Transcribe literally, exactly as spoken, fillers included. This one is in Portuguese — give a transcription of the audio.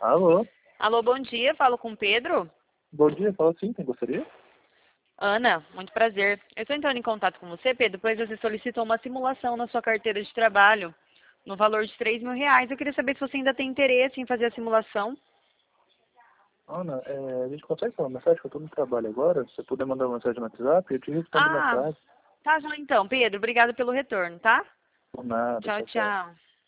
Alô? Alô, bom dia. Falo com o Pedro. Bom dia, fala sim, quem gostaria? Ana, muito prazer. Eu estou entrando em contato com você, Pedro, pois você solicitou uma simulação na sua carteira de trabalho no valor de três mil reais. Eu queria saber se você ainda tem interesse em fazer a simulação. Ana, é, a gente consegue falar uma mensagem que eu estou no trabalho agora? Se você puder mandar uma mensagem no WhatsApp, eu te respondo mais Ah, tarde. tá já então. Pedro, obrigada pelo retorno, tá? Por nada, Tchau, tchau, tchau. tchau.